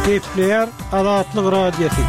Kepler Adatlyk radiosu.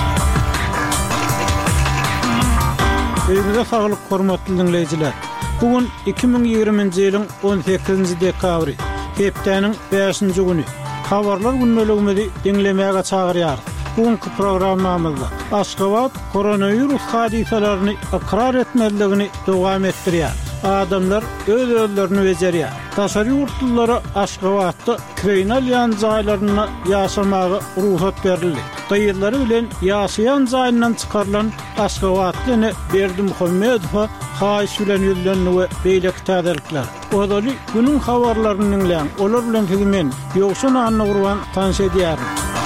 Öýüňize saglyk hormatly dinleýijiler. Bugün 2020-nji ýylyň 18-nji dekabry, hepdeniň 5-nji güni. Habarlar günneligimizi dinlemäge çagyrýar. Bugünkü programmamyzda Aşgabat koronavirus hadisalaryny ikrar etmeliligini dowam etdirýär. Adamlar öz-özlerini bejerýär. Taşary ýurtlylara Aşgabatda kriminal ýanjaýlaryna ýaşamagy ruhsat berildi. Daýyllary bilen ýaşaýan jaýyndan çykarylan Aşgabatlyny Berdi Muhammedow haýyş bilen ýüzlenýär we beýlek täzelikler. Odaly günüň habarlaryny dinleýän, olar bilen filmen ýoksun anny gurban tanış edýär.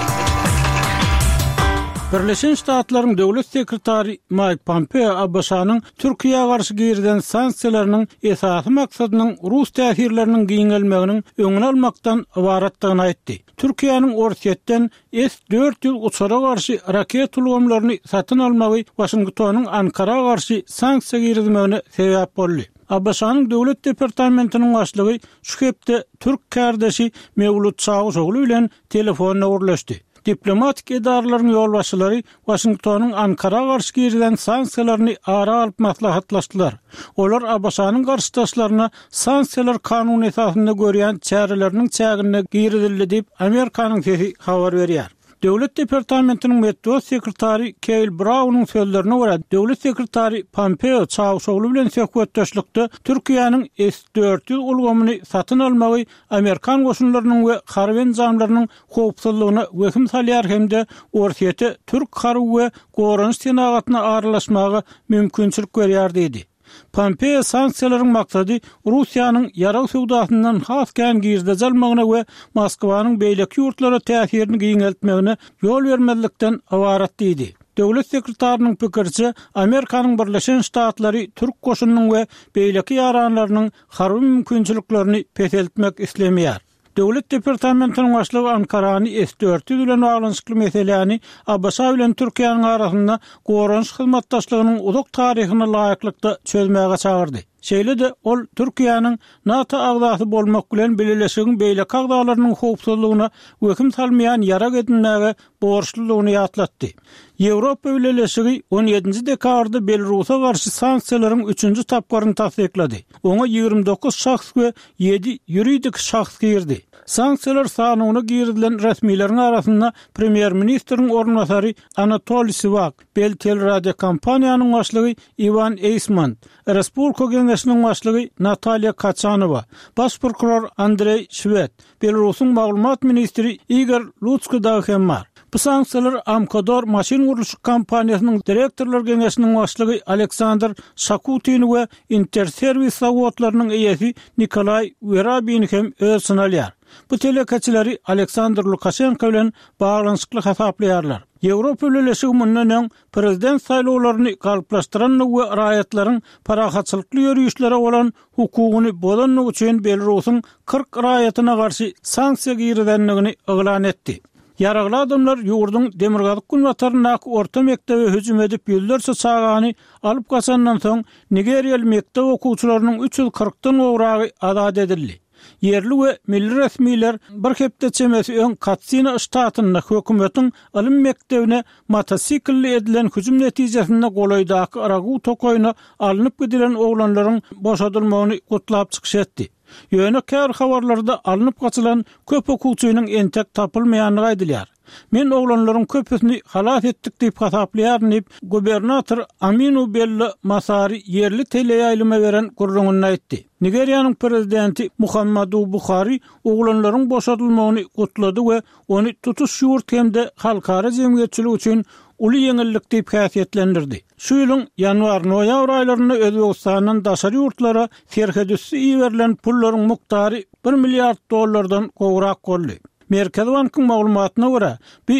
Birleşen Ştatlaryň döwlet sekretary Mike Pompeo Abbasanyň Türkiýe garşy girden sanksiýalarynyň esasy maksadynyň Rus täsirleriniň giňelmeginiň öňüni almakdan ibaratdygyny aýtdy. Türkiýanyň Orsetden S-400 uçara garşy raket ulgamlaryny satyn almagy Washingtonyň Ankara garşy sanksiýa girmegine sebäp boldy. Abbasanyň döwlet departamentiniň başlygy şu hepde Türk kardeşi Mevlut Çavuşoglu bilen telefonna urlaşdy. Diplomatik edarlaryň ýolbaşçylary Washingtonyň Ankara garşy girden sanksiýalaryny ara alyp maslahatlaşdylar. Olar Abbasanyň garşydaşlaryna sanksiýalar kanuny esasynda görýän çäreleriniň çägine girildi diýip Amerikanyň sesi habar berýär. Döwlet departamentiniň medeniýet sekretary Keil Brown'un sözlerine görä, döwlet sekretary Pompeo Çavuşoglu bilen söhbetdeşlikde Türkiýanyň S-400 ulgamyny satyn almagy Amerikan goşunlarynyň we harben jamlarynyň howpsuzlygyna wehim salýar hemde Orsetde Türk harby we goranyş senagatyna aralaşmagy mümkinçilik berýär diýdi. Pompeo sanksiýalaryň maksady Russiýanyň ýara sowdasyndan has kän girde jalmagyna we Moskwanyň beýleki ýurtlara täsirini giňeltmegine ýol bermezlikden ibarat diýdi. Döwlet sekretarynyň pikirçe, Amerikanyň Birleşen Ştatlary Türk goşunynyň we beýleki ýaranlarynyň harby mümkinçiliklerini peseltmek islemýär. Döwlet departamentiniň başlygy Ankarany S-400 bilen baglanyşykly meseleni Abbasa bilen Türkiýanyň arasynda goranyş hyzmatdaşlygynyň uzak taryhyny laýyklykda çözmäge çagyrdy. Şeýle-de ol Türkiýanyň NATO agzasy bolmak bilen belirleşigen beýleki agzalarynyň howpsuzlygyna wehim salmaýan ýara gedinmäge borçlulygyny ýatlatdy. Ýewropa Birleşigi 17-nji dekabrda Belarusa garşy sanksiýalaryň 3-nji tapgaryny tasdiklady. Oňa 29 şahs we 7 ýuridik şahs girdi. Sanksiýalar sanyny girdilen resmiýetlerin arasynda premier ministriň ornwasary Anatoly Sivak, Beltel radio kompaniýanyň başlygy Ivan Eysman, Respublika Geňeşiniň başlygy Natalya Kachanowa, baş prokuror Andrey Shvet, Belarusyň maglumat ministri Igor Lutskow hem bar. Bu sanksiýalar Amkodor maşin guruluşy kompaniýasynyň direktorlar geňeşiniň başlygy Aleksandr Shakutin we Interservis zawodlarynyň eýesi Nikolay Verabin hem özüne alýar. Bu telekaçyları Aleksandr Lukashenko bilen baglanyşykly hasaplaýarlar. Ýewropa Birleşigi mundan prezident saýlawlaryny galyplaşdyran we raýatlaryň parahatçylykly ýörüýüşlere bolan hukugyny bozanlyk üçin Belarusyň 40 raýatyna garşy sanksiýa girdenligini elan etdi. Yaragly adamlar ýurdun demirgazyk günwataryna orta mektebe hüjüm edip ýüllerçe çagany alyp gaçandan soň Nigeriýaly mektep okuwçylarynyň 340-dan gowragy azad edildi. Yerli we milli resmiýetler bir hepde çemesi öň Katsina ştatyna hökümetiň ilim mektebine motosikli edilen hüjüm netijesinde golaýdaky aragu tokoyna alınıp gidilen oglanlaryň boşadylmagyny gutlap çykyş etdi. Ýöne kär habarlarda alınıp gaçylan köp okuwçynyň entek tapylmaýanyny aýdylýar. Men oglanlaryň köpüsini halat etdik diýip hasaplaýaryn diýip gubernator Aminu Bello Masari yerli teleýaýlyma beren gurrungyny aýtdy. Nigeriýanyň prezidenti Muhammadu Buhari oglanlaryň boşadylmagyny gutlady we ony tutuş ýurt hemde halkara jemgyýetçilik üçin uly ýeňillik diýip häsiýetlendirdi. Şu ýylyň ýanwar-noýabr aýlaryna Özbegistanyň daşary ýurtlara serhedüssi iýerilen pullaryň muktary $1 milliard gowrak boldy. Merkez Bankyň maglumatyna görä,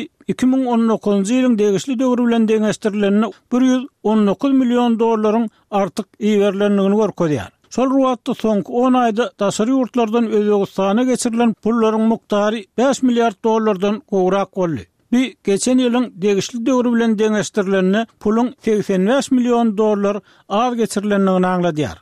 2019-njy ýylyň degişli döwrü bilen deňeşdirilenine $119 million artyk iýerilendigini görkezýär. Şol ruwatda soňky 10 aýda daşary ýurtlardan Özbegistana geçirilen pullaryň muktary $5 milliard gowrak boldy. Geçen ýylyň degişli döwrü bilen deňeşdirilenine pulun $85 million az geçirilendigini aňladýar.